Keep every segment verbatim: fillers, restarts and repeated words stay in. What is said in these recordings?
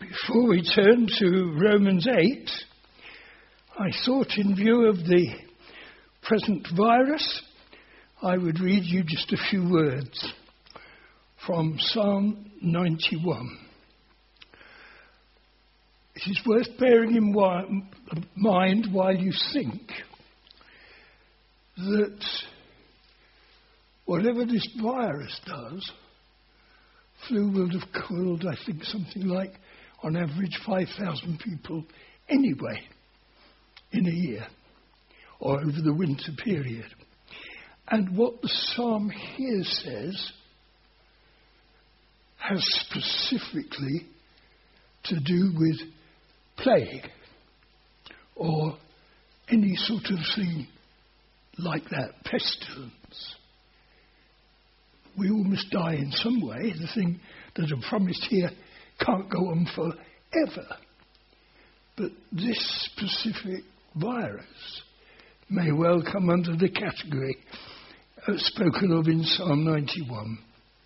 Before we turn to Romans eight, I thought in view of the present virus, I would read you just a few words from Psalm ninety-one. It is worth bearing in mind while you think that whatever this virus does, flu will have killed, I think, something like, on average, five thousand people anyway in a year or over the winter period. And what the psalm here says has specifically to do with plague or any sort of thing like that, pestilence. We all must die in some way. The thing that are promised here can't go on forever. But this specific virus may well come under the category uh, spoken of in Psalm ninety-one.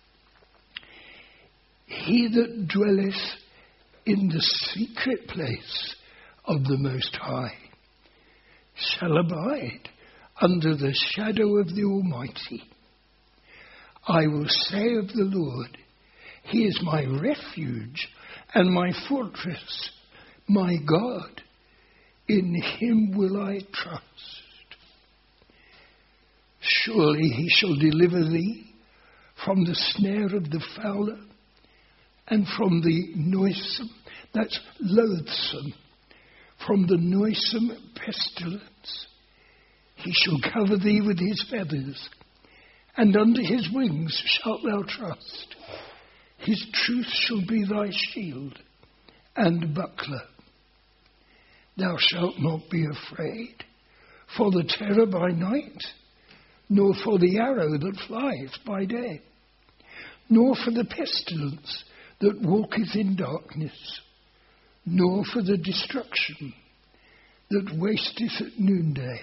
He that dwelleth in the secret place of the Most High shall abide under the shadow of the Almighty. I will say of the Lord, He is my refuge and my fortress, my God. In Him will I trust. Surely He shall deliver thee from the snare of the fowler and from the noisome, that's loathsome, from the noisome pestilence. He shall cover thee with His feathers, and under His wings shalt thou trust. His truth shall be thy shield and buckler. Thou shalt not be afraid for the terror by night, nor for the arrow that flieth by day, nor for the pestilence that walketh in darkness, nor for the destruction that wasteth at noonday.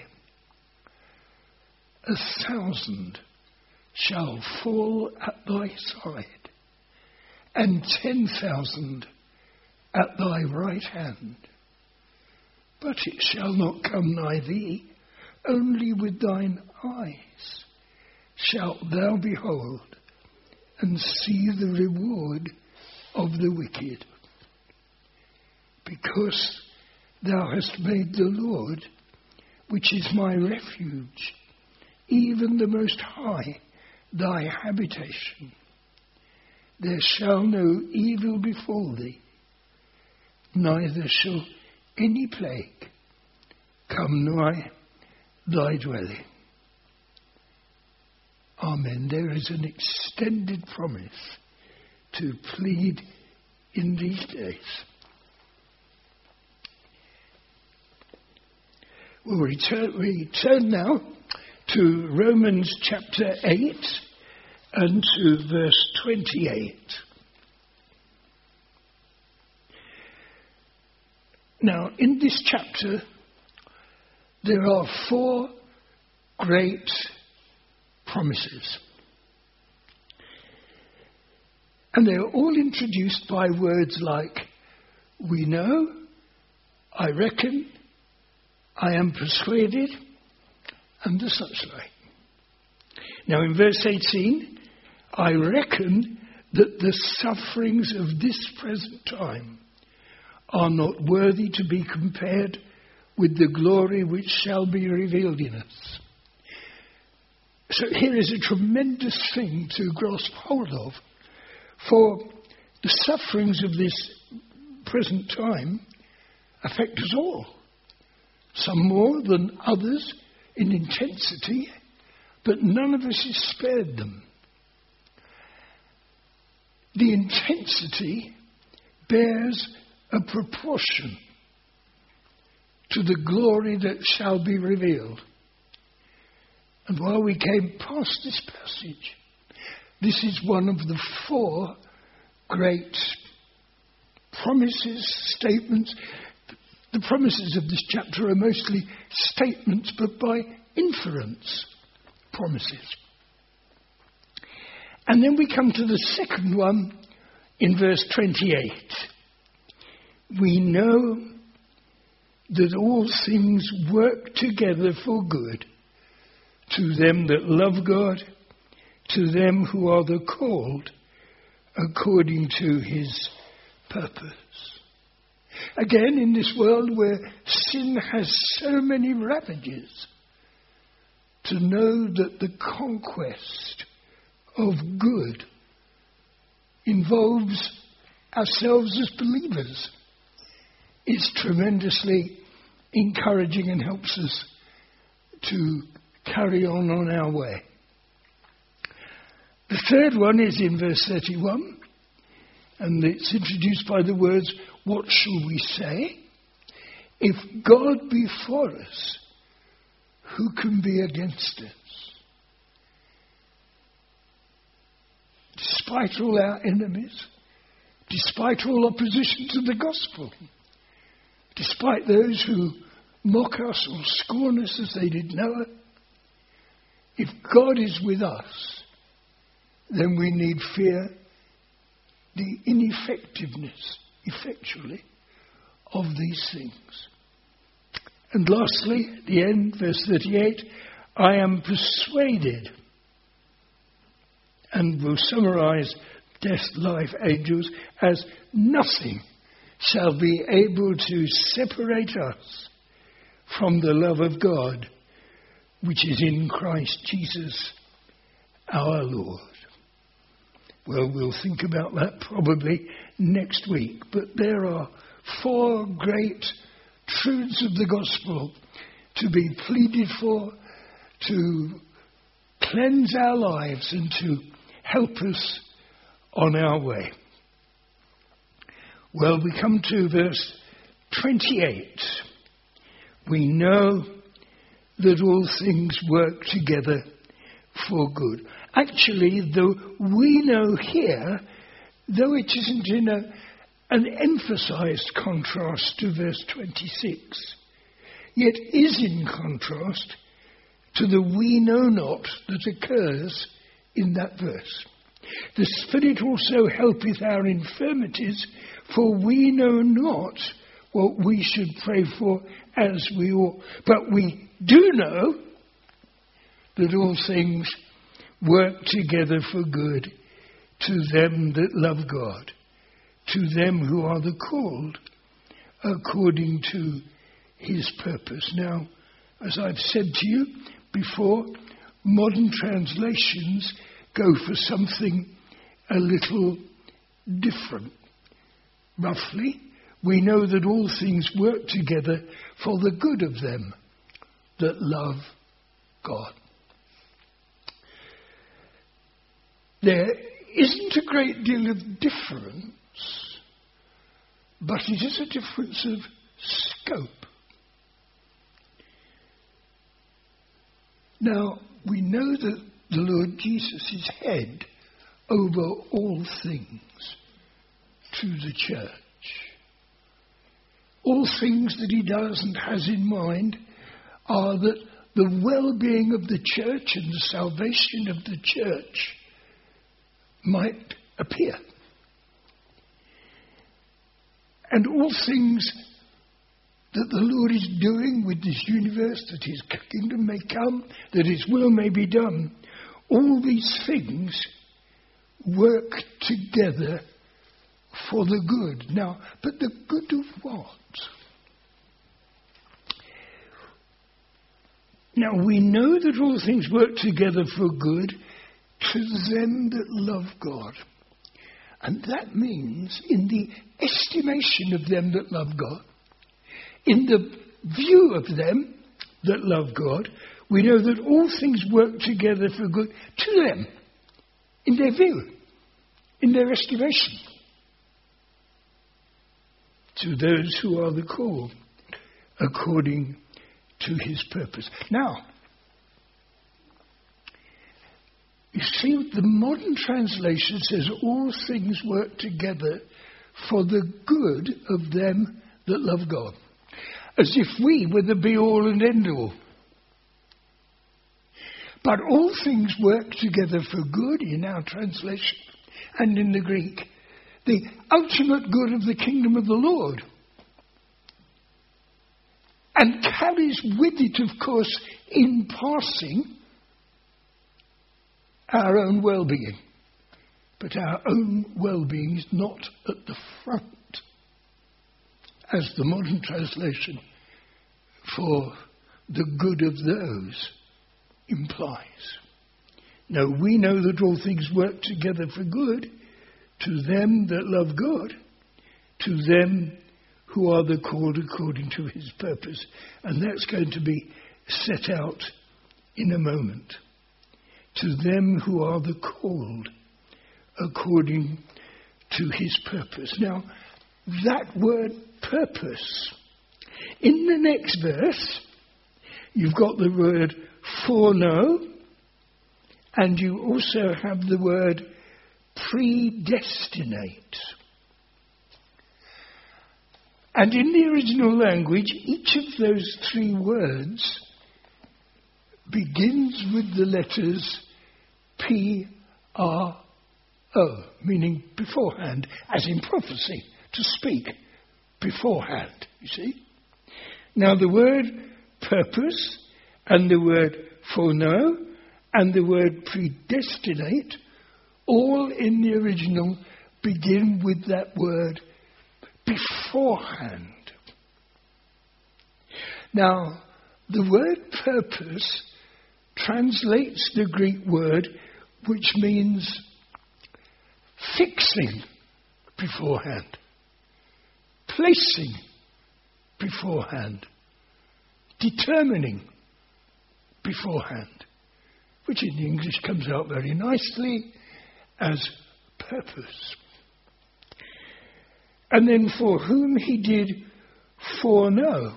A thousand shall fall at thy side, and ten thousand at thy right hand. But it shall not come nigh thee, only with thine eyes shalt thou behold, and see the reward of the wicked. Because thou hast made the Lord, which is my refuge, even the Most High, thy habitation. There shall no evil befall thee, neither shall any plague come nigh thy dwelling. Amen. There is an extended promise to plead in these days. We'll return, return now to Romans chapter eight and to verse twenty-eight. Now, in this chapter, there are four great promises. And they're all introduced by words like, we know, I reckon, I am persuaded, and the such like. Now in verse eighteen, I reckon that the sufferings of this present time are not worthy to be compared with the glory which shall be revealed in us. So here is a tremendous thing to grasp hold of. For the sufferings of this present time affect us all. Some more than others in intensity, but none of us is spared them. The intensity bears a proportion to the glory that shall be revealed. And while we came past this passage, this is one of the four great promises, statements. The promises of this chapter are mostly statements, but by inference, promises. And then we come to the second one in verse twenty-eight. we know that all things work together for good to them that love God, to them who are the called according to his purpose. Again, in this world where sin has so many ravages, to know that the conquest of good involves ourselves as believers is tremendously encouraging and helps us to carry on on our way. The third one is in verse thirty-one, and it's introduced by the words, what shall we say? If God be for us, who can be against us? Despite all our enemies, despite all opposition to the gospel, despite those who mock us or scorn us as they did Noah, if God is with us, then we need fear the ineffectiveness, effectually, of these things. And lastly, at the end, verse thirty-eight, I am persuaded, and we'll summarize death, life, angels, as nothing shall be able to separate us from the love of God, which is in Christ Jesus our Lord. Well, we'll think about that probably next week. But there are four great truths of the gospel to be pleaded for, to cleanse our lives and to help us on our way. Well, we come to verse twenty-eight. We know that all things work together for good. Actually, the we know here, though it isn't in a, an emphasized contrast to verse twenty-six, yet is in contrast to the we know not that occurs in that verse. The Spirit also helpeth our infirmities, for we know not what we should pray for as we ought. But we do know that all things work together for good to them that love God, to them who are the called according to his purpose. Now, as I've said to you before, modern translations go for something a little different. Roughly, we know that all things work together for the good of them that love God. There isn't a great deal of difference, but it is a difference of scope. Now, we know that the Lord Jesus is head over all things to the church. All things that he does and has in mind are that the well-being of the church and the salvation of the church might appear. And all things that the Lord is doing with this universe, that his kingdom may come, that his will may be done, all these things work together for the good. Now, but the good of what? Now, we know that all things work together for good to them that love God. And that means in the estimation of them that love God, in the view of them that love God, we know that all things work together for good to them, in their view, in their estimation, to those who are the called according to his purpose. Now, you see, the modern translation says all things work together for the good of them that love God. As if we were the be-all and end-all. But all things work together for good in our translation and in the Greek. The ultimate good of the kingdom of the Lord and carries with it, of course, in passing, our own well-being. But our own well-being is not at the front, as the modern translation for the good of those implies. No, we know that all things work together for good to them that love God, to them who are the called according to his purpose. And that's going to be set out in a moment. To them who are the called according to his purpose. Now, that word purpose, in the next verse, you've got the word foreknow, and you also have the word predestinate. And in the original language, each of those three words begins with the letters P R O, meaning beforehand, as in prophecy, to speak beforehand, you see. Now the word purpose and the word foreknow and the word predestinate, all in the original begin with that word beforehand. Now, the word purpose translates the Greek word which means fixing beforehand, placing beforehand, determining beforehand, which in English comes out very nicely as purpose. And then for whom he did foreknow,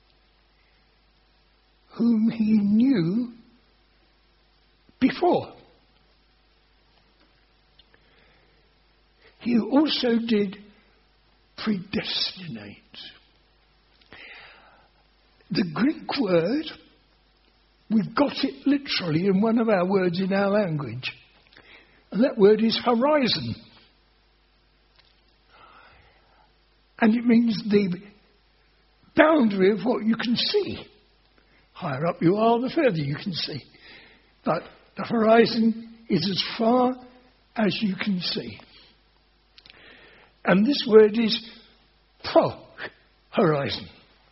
whom he knew before. He also did predestinate. The Greek word, we've got it literally in one of our words in our language. And that word is horizon. And it means the boundary of what you can see. Higher up you are, the further you can see. But the horizon is as far as you can see. And this word is pro-horizon.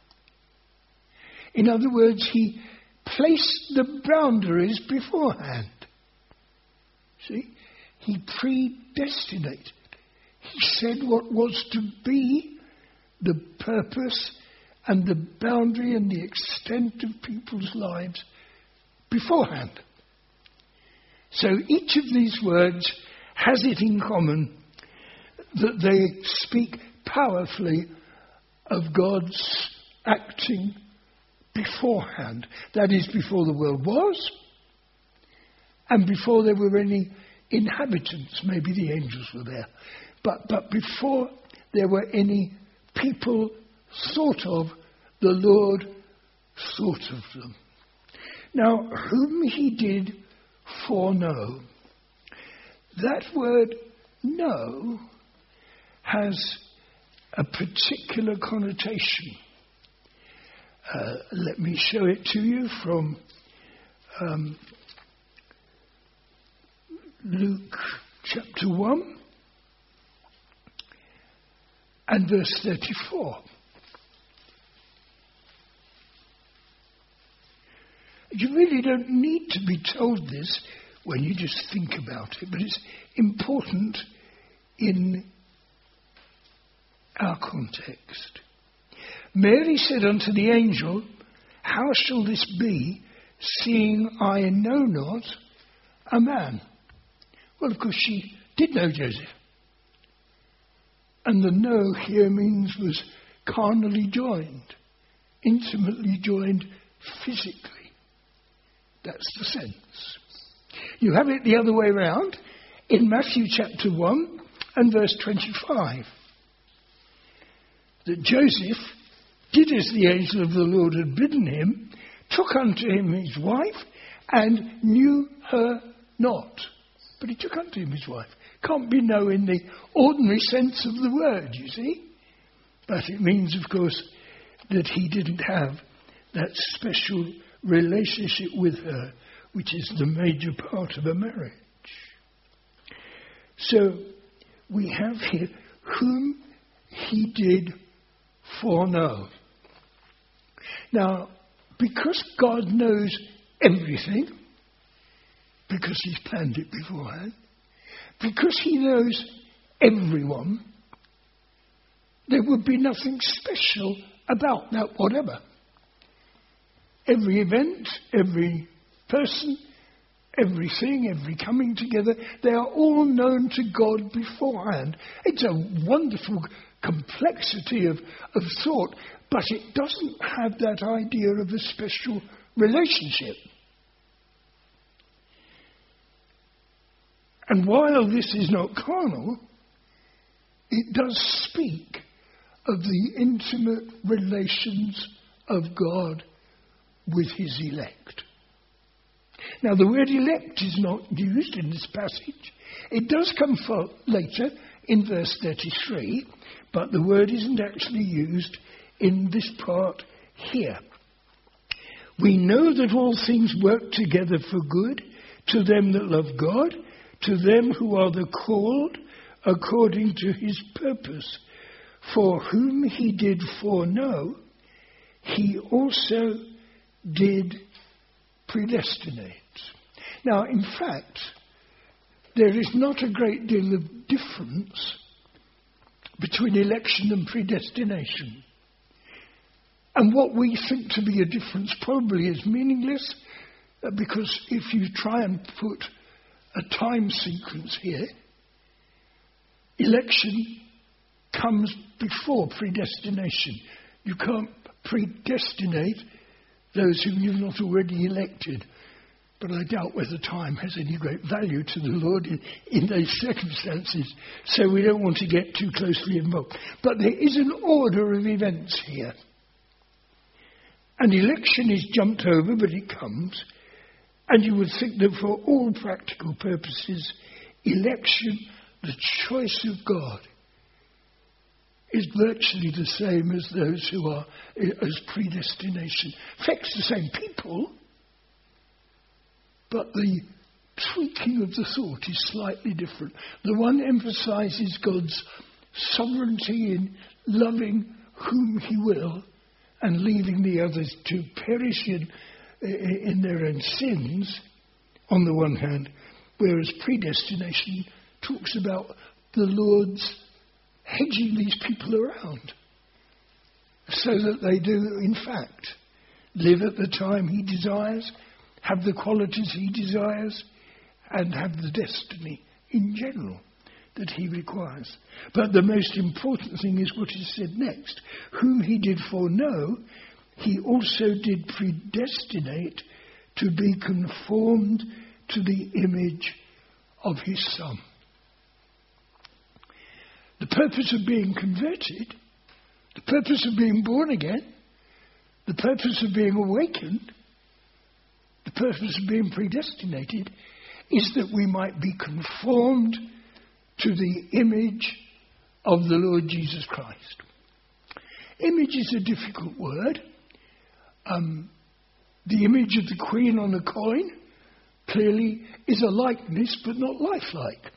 In other words, he placed the boundaries beforehand. See? He predestinated. He said what was to be the purpose and the boundary and the extent of people's lives beforehand. So each of these words has it in common that they speak powerfully of God's acting beforehand. That is, before the world was, and before there were any inhabitants. Maybe the angels were there. But, but before there were any people thought of, the Lord thought of them. Now, whom he did foreknow, that word know has a particular connotation. Uh, let me show it to you from um, Luke chapter one and verse thirty-four. You really don't need to be told this when you just think about it, but it's important in our context. Mary said unto the angel, how shall this be, seeing I know not a man? Well, of course, she did know Joseph. And the know here means was carnally joined, intimately joined physically. That's the sense. You have it the other way round in Matthew chapter one and verse twenty-five. That Joseph did as the angel of the Lord had bidden him, took unto him his wife, and knew her not. But he took unto him his wife. Can't be know in the ordinary sense of the word, you see. But it means, of course, that he didn't have that special relationship with her, which is the major part of a marriage. So we have here whom he did foreknow. Now, because God knows everything, because he's planned it beforehand, because he knows everyone, there would be nothing special about that whatever. Every event, every person, everything, every coming together, they are all known to God beforehand. It's a wonderful complexity of, of thought, but it doesn't have that idea of a special relationship. And while this is not carnal, it does speak of the intimate relations of God with his elect. Now, the word elect is not used in this passage. It does come for later in verse thirty-three, but the word isn't actually used in this part here. We know that all things work together for good to them that love God, to them who are the called according to his purpose. For whom he did foreknow, he also did predestinate. Now, in fact, there is not a great deal of difference between election and predestination. And what we think to be a difference probably is meaningless, because if you try and put a time sequence here, election comes before predestination. You can't predestinate those whom you've not already elected. But I doubt whether time has any great value to the Lord in, in those circumstances, so we don't want to get too closely involved. But there is an order of events here. And election is jumped over, but it comes. And you would think that for all practical purposes, election, the choice of God, is virtually the same as those who are as predestination. Affects the same people, but the tweaking of the thought is slightly different. The one emphasizes God's sovereignty in loving whom he will and leaving the others to perish in, in their own sins, on the one hand, whereas predestination talks about the Lord's hedging these people around so that they do, in fact, live at the time he desires, have the qualities he desires, and have the destiny in general that he requires. But the most important thing is what is said next. Whom he did foreknow, he also did predestinate to be conformed to the image of his Son. The purpose of being converted, the purpose of being born again, the purpose of being awakened, the purpose of being predestinated is that we might be conformed to the image of the Lord Jesus Christ. Image is a difficult word. Um, the image of the queen on a coin clearly is a likeness, but not lifelike.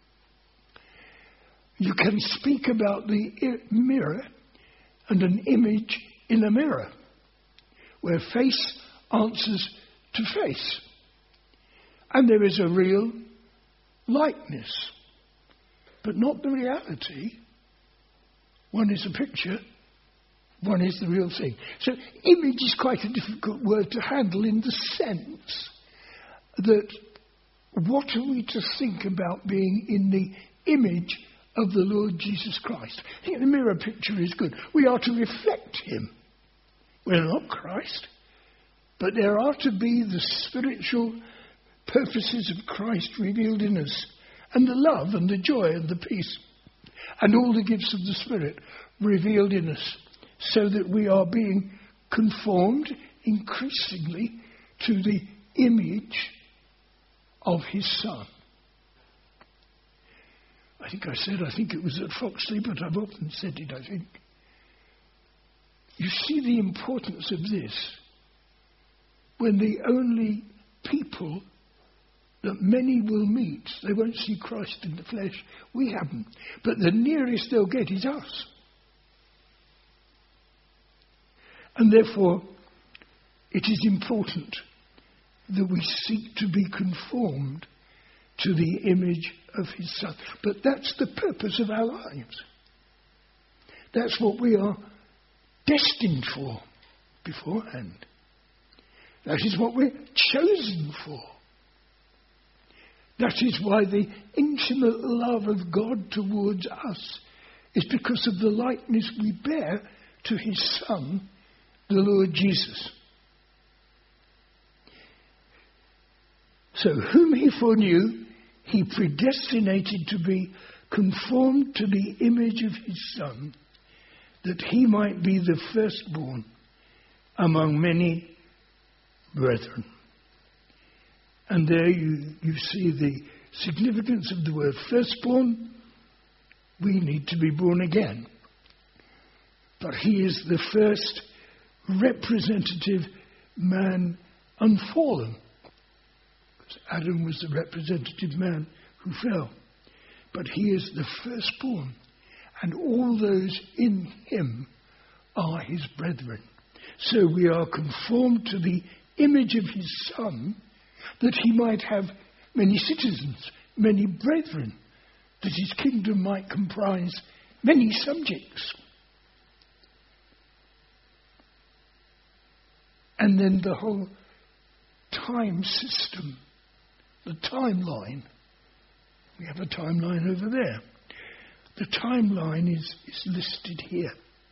You can speak about the I- mirror and an image in a mirror, where face answers to face. And there is a real likeness, but not the reality. One is a picture, one is the real thing. So image is quite a difficult word to handle in the sense that what are we to think about being in the image of the Lord Jesus Christ? I think the mirror picture is good. We are to reflect him. We're not Christ, but there are to be the spiritual purposes of Christ revealed in us, and the love and the joy and the peace and all the gifts of the Spirit revealed in us, so that we are being conformed increasingly to the image of his Son. I think I said, I think it was at Foxley, but I've often said it, I think. You see the importance of this when the only people that many will meet, they won't see Christ in the flesh. We haven't. But the nearest they'll get is us. And therefore, it is important that we seek to be conformed to the image of his Son. But that's the purpose of our lives. That's what we are destined for beforehand. That is what we're chosen for. That is why the intimate love of God towards us is because of the likeness we bear to his Son, the Lord Jesus. So, whom he foreknew, he predestinated to be conformed to the image of his Son, that he might be the firstborn among many brethren. And there you, you see the significance of the word firstborn. We need to be born again. But he is the first representative man unfallen. Because Adam was the representative man who fell. But he is the firstborn. And all those in him are his brethren. So we are conformed to the image of his Son, that he might have many citizens, many brethren, that his kingdom might comprise many subjects. And then the whole time system, the timeline. We have a timeline over there. The timeline is, is listed here.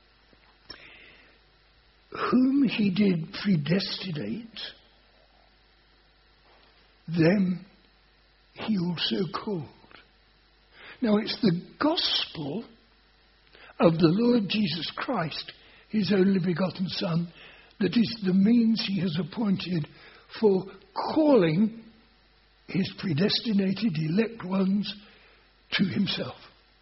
Whom he did predestinate, them he also called. Now it's the gospel of the Lord Jesus Christ, his only begotten Son, that is the means he has appointed for calling his predestinated elect ones to himself.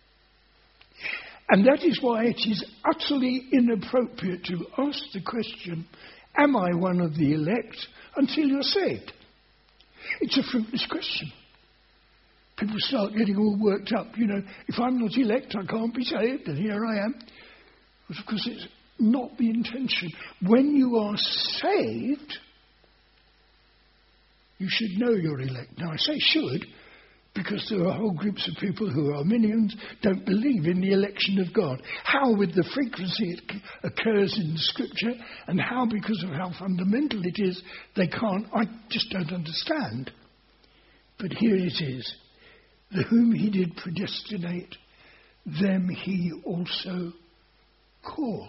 And that is why it is utterly inappropriate to ask the question, am I one of the elect, until you're saved? It's a fruitless question. People start getting all worked up. You know, if I'm not elect, I can't be saved, and here I am. Because it's not the intention. When you are saved, you should know you're elect. Now, I say should, because there are whole groups of people who are Arminians, don't believe in the election of God. How, with the frequency it c- occurs in the Scripture, and how, because of how fundamental it is, they can't, I just don't understand. But here it is. The whom he did predestinate, them he also called.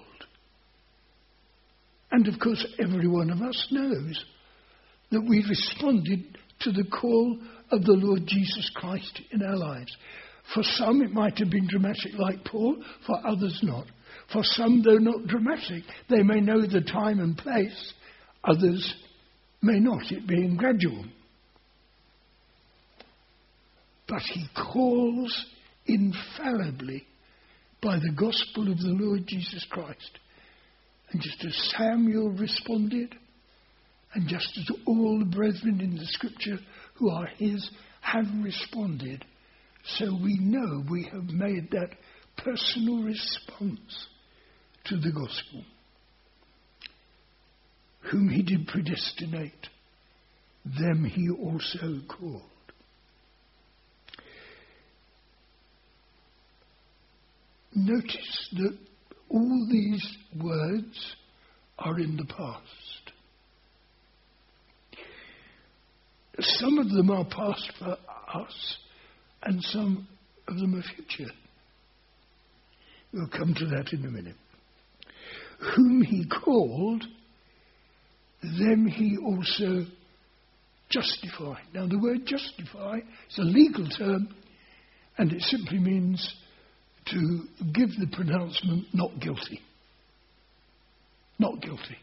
And of course, every one of us knows that we responded to the call of the Lord Jesus Christ in our lives. For some it might have been dramatic like Paul, for others not. For some, though not dramatic, they may know the time and place, others may not, it being gradual. But he calls infallibly by the gospel of the Lord Jesus Christ. And just as Samuel responded, and just as all the brethren in the Scripture who are his have responded, so we know we have made that personal response to the gospel. Whom he did predestinate, them he also called. Notice that all these words are in the past. Some of them are past for us, and some of them are future. We'll come to that in a minute. Whom he called, them he also justified. Now the word justify is a legal term, and it simply means to give the pronouncement not guilty. Not guilty.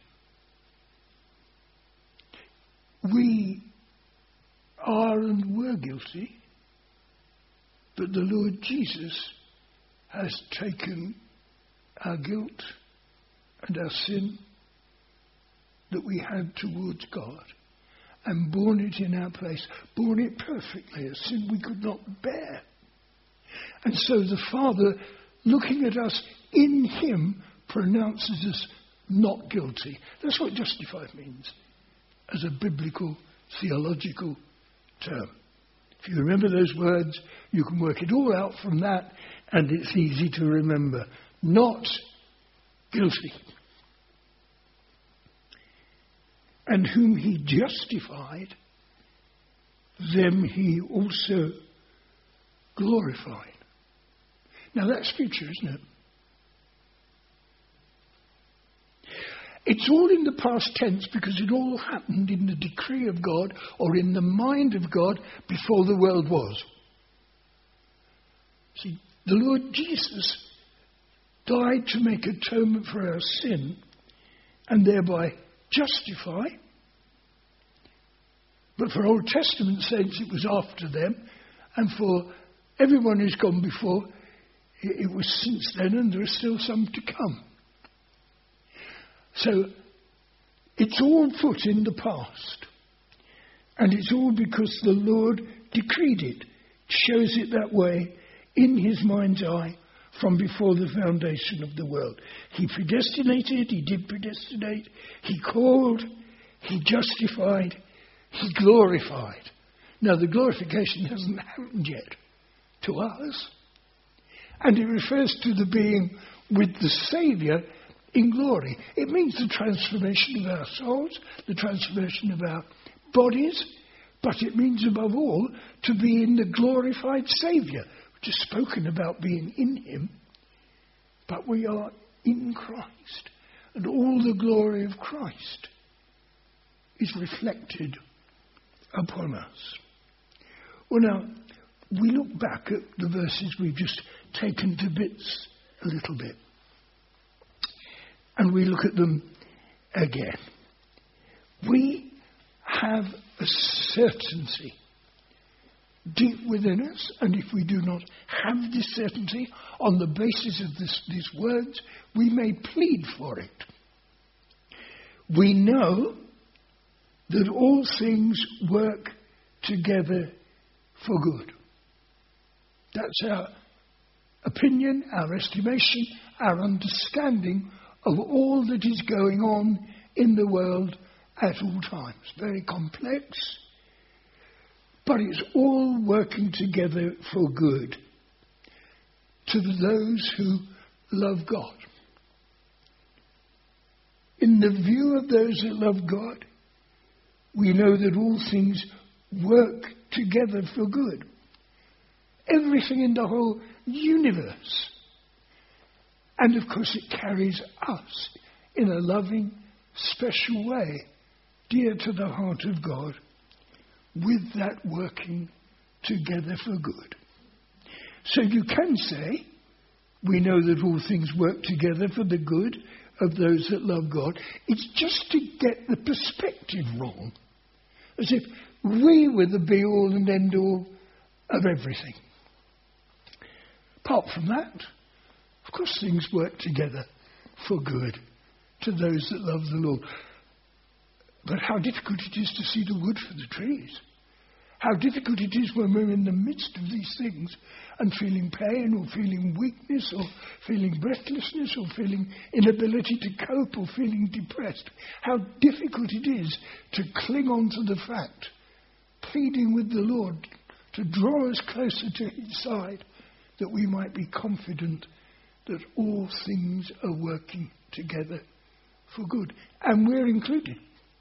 We are and were guilty, but the Lord Jesus has taken our guilt and our sin that we had towards God, and borne it in our place, borne it perfectly, a sin we could not bear. And so the Father, looking at us in him, pronounces us not guilty. That's what justified means as a biblical, theological term. If you remember those words, you can work it all out from that, and it's easy to remember. Not guilty. And whom he justified, them he also glorified. Now that's future, isn't it? It's all in the past tense because it all happened in the decree of God or in the mind of God before the world was. See, the Lord Jesus died to make atonement for our sin and thereby justify. But for Old Testament saints it was after them, and for everyone who's gone before it was since then, and there are still some to come. So it's all put in the past, and it's all because the Lord decreed it, shows it that way in his mind's eye from before the foundation of the world. He predestinated, he did predestinate, he called, he justified, he glorified. Now the glorification hasn't happened yet to us, and it refers to the being with the Saviour in glory. It means the transformation of our souls, the transformation of our bodies, but it means above all to be in the glorified Saviour, which is spoken about being in him, but we are in Christ, and all the glory of Christ is reflected upon us. Well, now, we look back at the verses we've just taken to bits a little bit, and we look at them again. We have a certainty deep within us, and if we do not have this certainty on the basis of this, these words, we may plead for it. We know that all things work together for good. That's our opinion, our estimation, our understanding of all that is going on in the world at all times. Very complex, but it's all working together for good to those who love God. In the view of those that love God, we know that all things work together for good. Everything in the whole universe. And of course it carries us in a loving, special way, dear to the heart of God, with that working together for good. So you can say, we know that all things work together for the good of those that love God. It's just to get the perspective wrong. As if we were the be-all and end-all of everything. Apart from that, of course things work together for good to those that love the Lord. But how difficult it is to see the wood for the trees. How difficult it is when we're in the midst of these things and feeling pain or feeling weakness or feeling breathlessness or feeling inability to cope or feeling depressed. How difficult it is to cling on to the fact, pleading with the Lord to draw us closer to his side, that we might be confident that all things are working together for good. And we're included.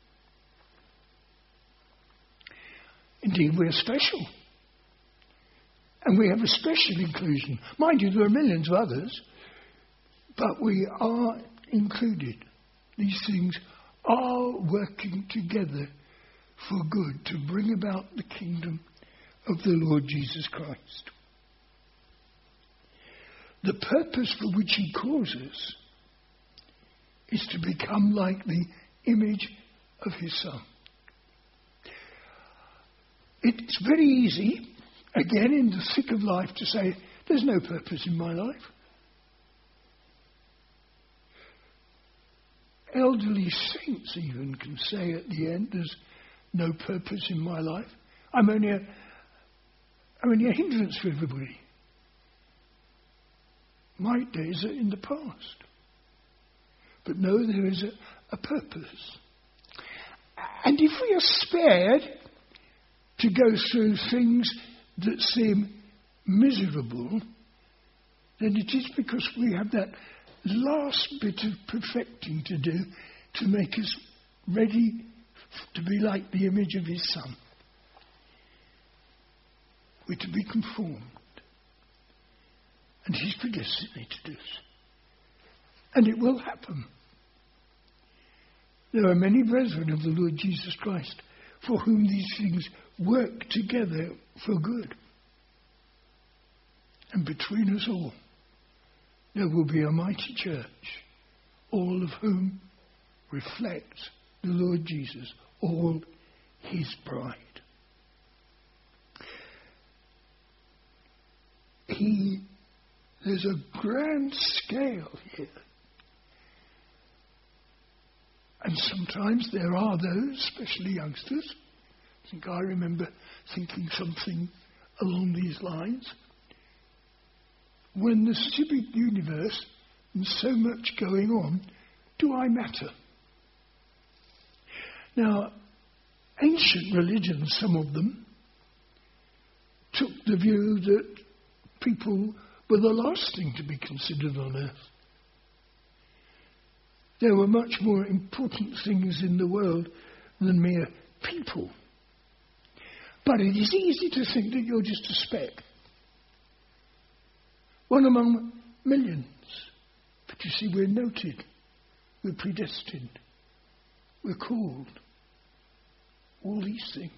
Indeed, we're special. And we have a special inclusion. Mind you, there are millions of others, but we are included. These things are working together for good to bring about the kingdom of the Lord Jesus Christ. The purpose for which he calls us is to become like the image of his Son. It's very easy, again, in the thick of life, to say, there's no purpose in my life. elderly saints even can say at the end, there's no purpose in my life. I'm only a, I'm only a hindrance for everybody. My days are in the past. But no, there is a, a purpose. And if we are spared to go through things that seem miserable, then it is because we have that last bit of perfecting to do to make us ready to be like the image of his Son. We're to be conformed. And he's predestinated us. And it will happen. There are many brethren of the Lord Jesus Christ for whom these things work together for good. And between us all, there will be a mighty church, all of whom reflect the Lord Jesus, all his bride. He, there's a grand scale here. And sometimes there are those, especially youngsters. I think I remember thinking something along these lines. When there's such a big universe and so much going on, do I matter? Now, ancient religions, some of them, took the view that people were the last thing to be considered on earth. There were much more important things in the world than mere people. But it is easy to think that you're just a speck. One among millions. But you see, we're noted. We're predestined. We're called. All these things.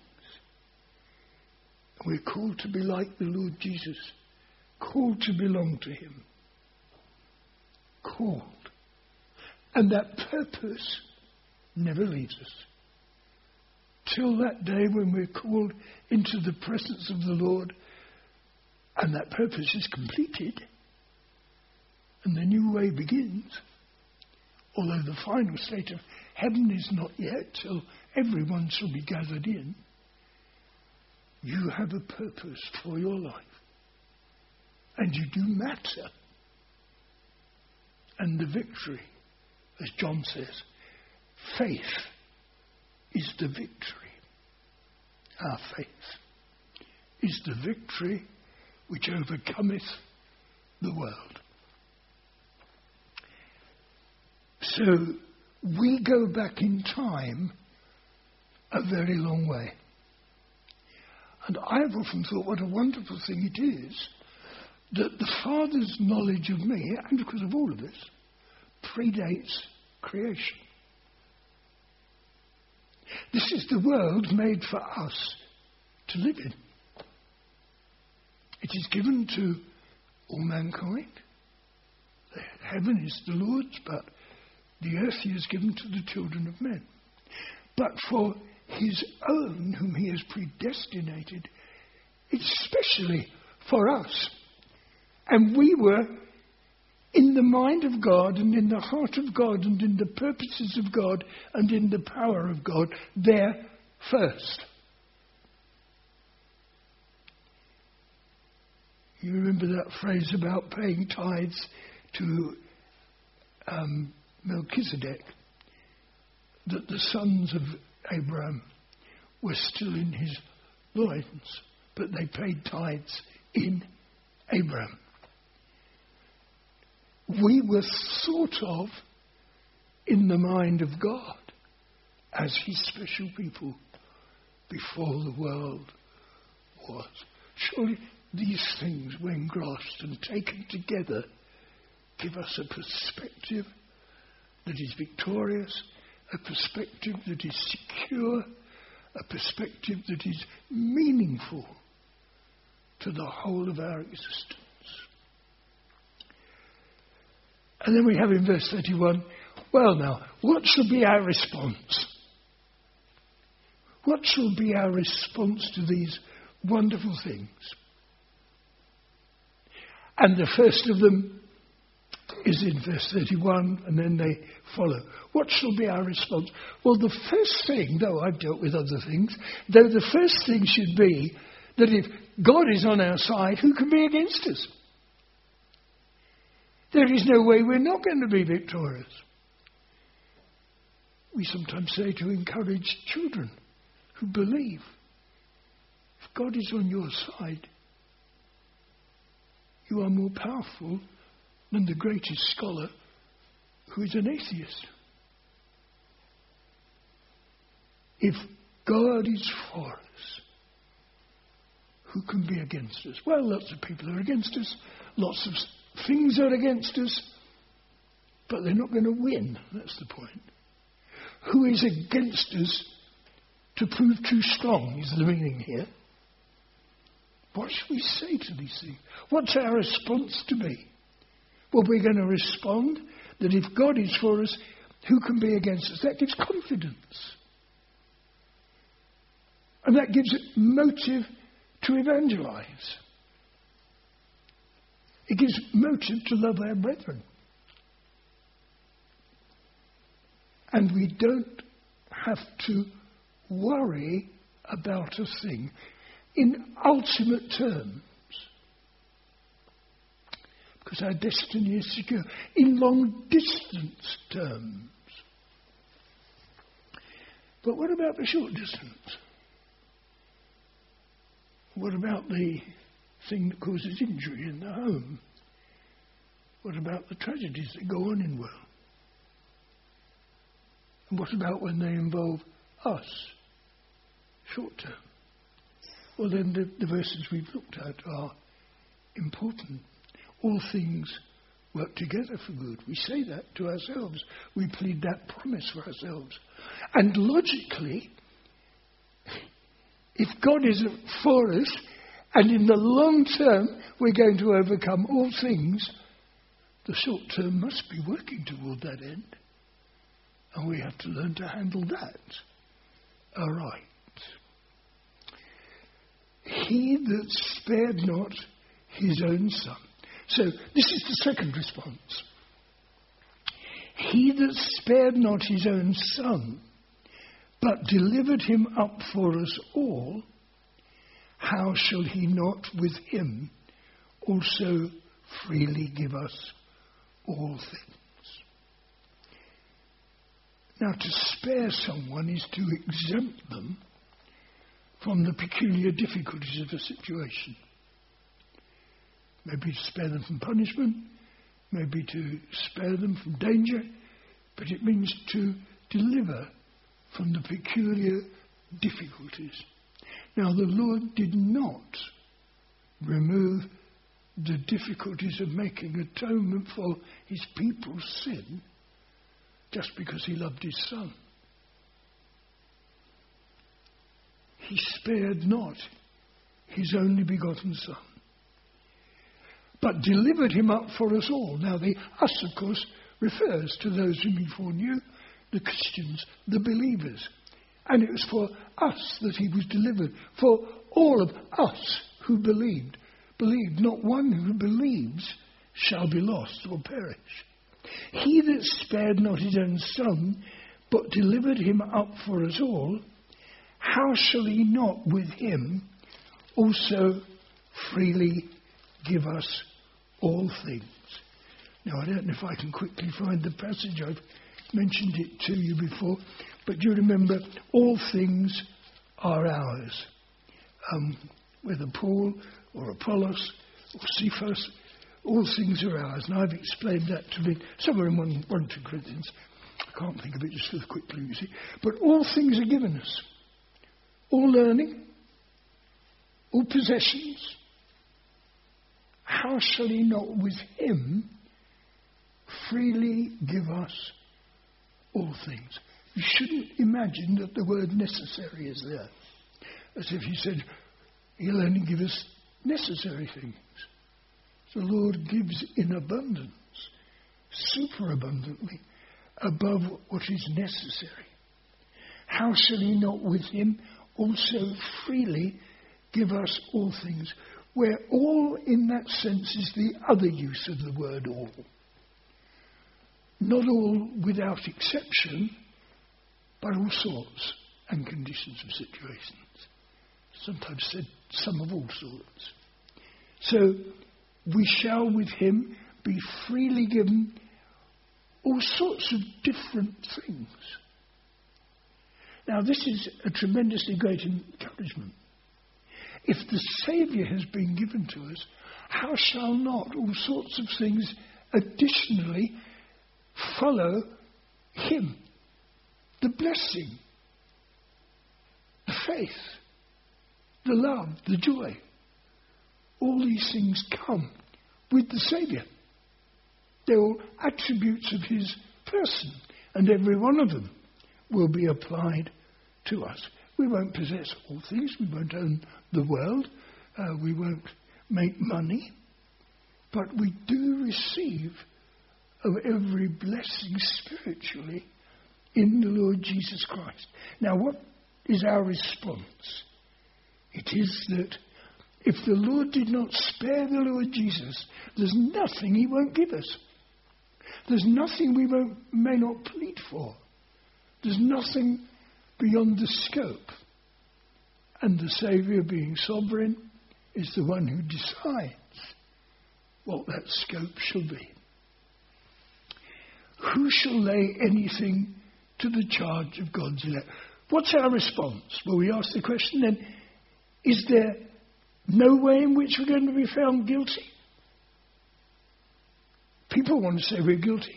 We're called to be like the Lord Jesus. Called to belong to him. Called. And that purpose never leaves us. Till that day when we're called into the presence of the Lord and that purpose is completed and the new way begins, although the final state of heaven is not yet till everyone shall be gathered in, you have a purpose for your life. And you do matter. And the victory, as John says, faith is the victory. Our faith is the victory which overcometh the world. So we go back in time a very long way. And I've often thought what a wonderful thing it is that the Father's knowledge of me, and because of all of this, predates creation. This is the world made for us to live in. It is given to all mankind. Heaven is the Lord's, but the earth he has given to the children of men. But for his own, whom he has predestinated, it's especially for us. And we were in the mind of God and in the heart of God and in the purposes of God and in the power of God there first. You remember that phrase about paying tithes to um, Melchizedek, that the sons of Abraham were still in his loins, but they paid tithes in Abraham. We were thought of in the mind of God as his special people before the world was. Surely these things, when grasped and taken together, give us a perspective that is victorious, a perspective that is secure, a perspective that is meaningful to the whole of our existence. And then we have in verse thirty-one, well now, what shall be our response? What shall be our response to these wonderful things? And the first of them is in verse thirty-one, and then they follow. What shall be our response? Well, the first thing, though I've dealt with other things, though the first thing should be that if God is on our side, who can be against us? There is no way we're not going to be victorious. We sometimes say to encourage children who believe, if God is on your side, you are more powerful than the greatest scholar who is an atheist. If God is for us, who can be against us? Well, lots of people are against us. Lots of things are against us. But they're not going to win. That's the point. Who is against us to prove too strong is the meaning here. What should we say to these things? What's our response to be? Well, we're going to respond that if God is for us, who can be against us? That gives confidence. And that gives it motive to evangelize. It gives motive to love our brethren. And we don't have to worry about a thing in ultimate terms, because our destiny is secure. In long distance terms. But what about the short distance? What about the thing that causes injury in the home? What about the tragedies that go on in the world? And what about when they involve us, short term? Well, then the, the verses we've looked at are important. All things work together for good. We say that to ourselves. We plead that promise for ourselves. And logically, if God isn't for us, and in the long term we're going to overcome all things, the short term must be working toward that end. And we have to learn to handle that. All right. He that spared not his own son. So this is the second response. He that spared not his own son, but delivered him up for us all, how shall he not with him also freely give us all things? Now, to spare someone is to exempt them from the peculiar difficulties of a situation. Maybe to spare them from punishment, maybe to spare them from danger, but it means to deliver from the peculiar difficulties. Now, the Lord did not remove the difficulties of making atonement for his people's sin just because he loved his son. He spared not his only begotten son, but delivered him up for us all. Now, the us, of course, refers to those whom he foreknew, the Christians, the believers. And it was for us that he was delivered, for all of us who believed. Believed, not one who believes shall be lost or perish. He that spared not his own son, but delivered him up for us all, how shall he not with him also freely give us all things? Now, I don't know if I can quickly find the passage. I've mentioned it to you before. But do you remember, all things are ours. Um, whether Paul or Apollos or Cephas, all things are ours. And I've explained that to me somewhere in one, one two Corinthians. I can't think of it just for the quickly, you see. But all things are given us. All learning, all possessions. How shall he not with him freely give us all things? You shouldn't imagine that the word necessary is there. As if he said, he'll only give us necessary things. The Lord gives in abundance, superabundantly, above what is necessary. How shall he not with him also freely give us all things? Where all in that sense is the other use of the word all. not all without exception, but all sorts and conditions of situations. Sometimes said some of all sorts. So we shall with him be freely given all sorts of different things. Now this is a tremendously great encouragement. If the Saviour has been given to us, how shall not all sorts of things additionally follow him? The blessing, the faith, the love, the joy. All these things come with the Saviour. They're all attributes of his person, and every one of them will be applied to us. We won't possess all things, we won't own the world, uh, we won't make money, but we do receive of every blessing spiritually in the Lord Jesus Christ. Now, what is our response? It is that if the Lord did not spare the Lord Jesus, there's nothing he won't give us. There's nothing we won't, may not plead for. There's nothing beyond the scope. And the Saviour, being sovereign, is the one who decides what that scope shall be. Who shall lay anything to the charge of God's elect? What's our response? Well, we ask the question then, is there no way in which we're going to be found guilty? People want to say we're guilty.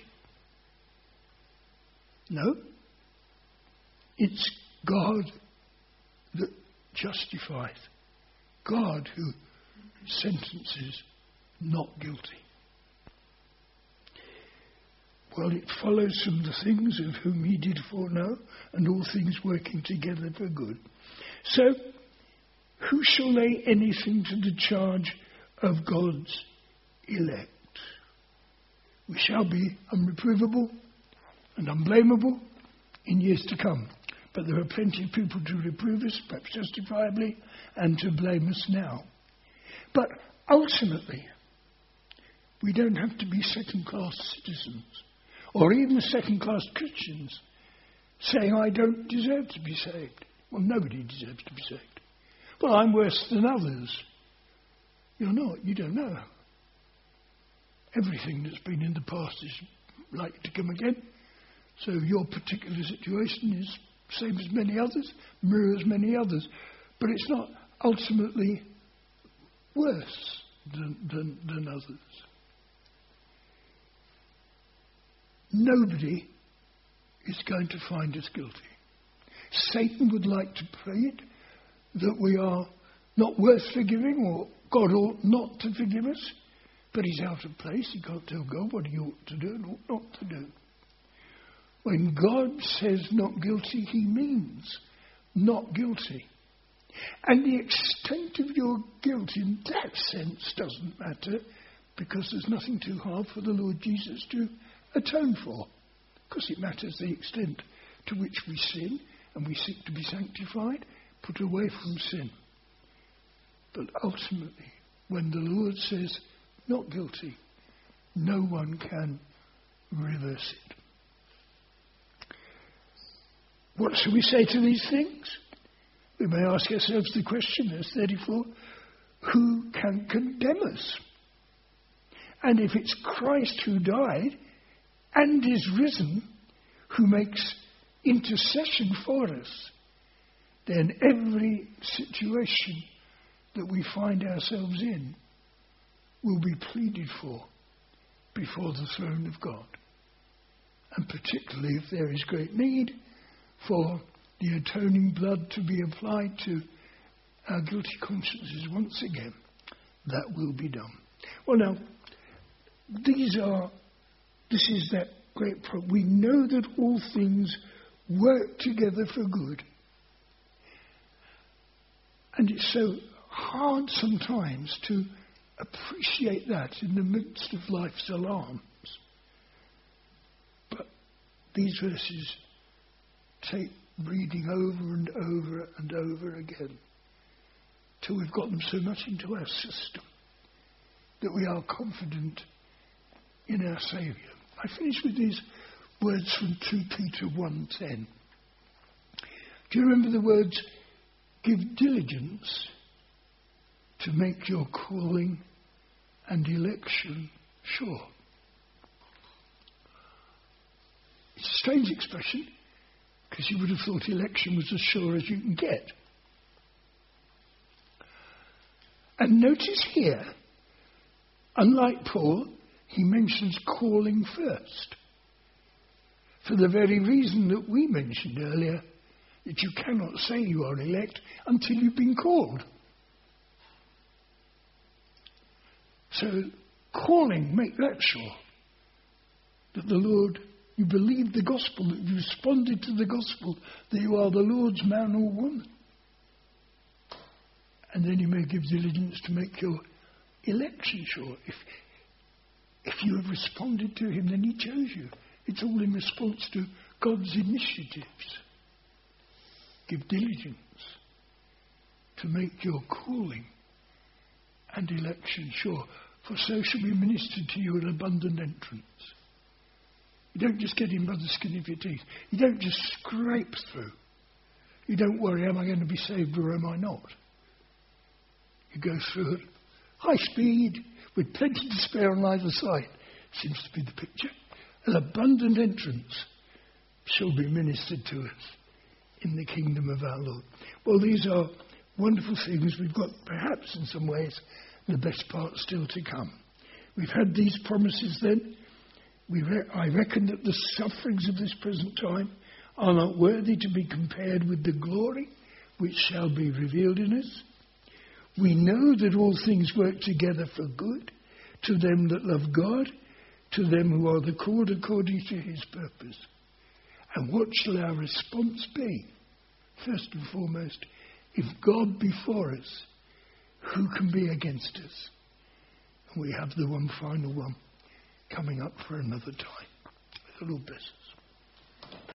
No. It's God that justifies. God who sentences not guilty. Well, it follows from the things of whom he did foreknow, and all things working together for good. So, who shall lay anything to the charge of God's elect? We shall be unreprovable and unblameable in years to come. But there are plenty of people to reprove us, perhaps justifiably, and to blame us now. But ultimately, we don't have to be second-class citizens, or even second-class Christians, saying, I don't deserve to be saved. Well, nobody deserves to be saved. Well, I'm worse than others. You're not. You don't know. Everything that's been in the past is likely to come again. So your particular situation is the same as many others, mirrors many others. But it's not ultimately worse than, than, than others. Nobody is going to find us guilty. Satan would like to play it that we are not worth forgiving, or God ought not to forgive us. But he's out of place. He can't tell God what he ought to do and ought not to do. When God says not guilty, he means not guilty. And the extent of your guilt in that sense doesn't matter, because there's nothing too hard for the Lord Jesus to atone for. Because it matters the extent to which we sin and we seek to be sanctified, put away from sin. But ultimately, when the Lord says not guilty, no one can reverse it. What shall we say to these things? We may ask ourselves the question, verse thirty-four, who can condemn us? And if it's Christ who died and is risen, who makes intercession for us, then every situation that we find ourselves in will be pleaded for before the throne of God. And particularly if there is great need for the atoning blood to be applied to our guilty consciences once again, that will be done. Well, now, these are, this is that great problem. We know that all things work together for good. And it's so hard sometimes to appreciate that in the midst of life's alarms. But these verses take reading over and over and over again till we've got them so much into our system that we are confident in our Saviour. I finish with these words from Second Peter one ten. Do you remember the words, give diligence to make your calling and election sure? It's a strange expression, because you would have thought election was as sure as you can get. And notice here, unlike Paul, he mentions calling first. For the very reason that we mentioned earlier, that you cannot say you are elect until you've been called. So, calling, make that sure. That the Lord, you believe the gospel, that you responded to the gospel, that you are the Lord's man or woman. And then you may give diligence to make your election sure. If, if you have responded to him, then he chose you. It's all in response to God's initiatives. Give diligence to make your calling and election sure, for so shall be ministered to you an abundant entrance. You don't just get in by the skin of your teeth. You don't just scrape through. You don't worry, am I going to be saved or am I not? You go through at high speed with plenty to spare on either side. Seems to be the picture. An abundant entrance shall be ministered to us in the kingdom of our Lord. Well, these are wonderful things. We've got, perhaps in some ways, the best part still to come. We've had these promises then. We re- I reckon that the sufferings of this present time are not worthy to be compared with the glory which shall be revealed in us. We know that all things work together for good to them that love God, to them who are the called according to his purpose. And what shall our response be? First and foremost, if God be for us, who can be against us? And we have the one final one coming up for another time. May the Lord bless us.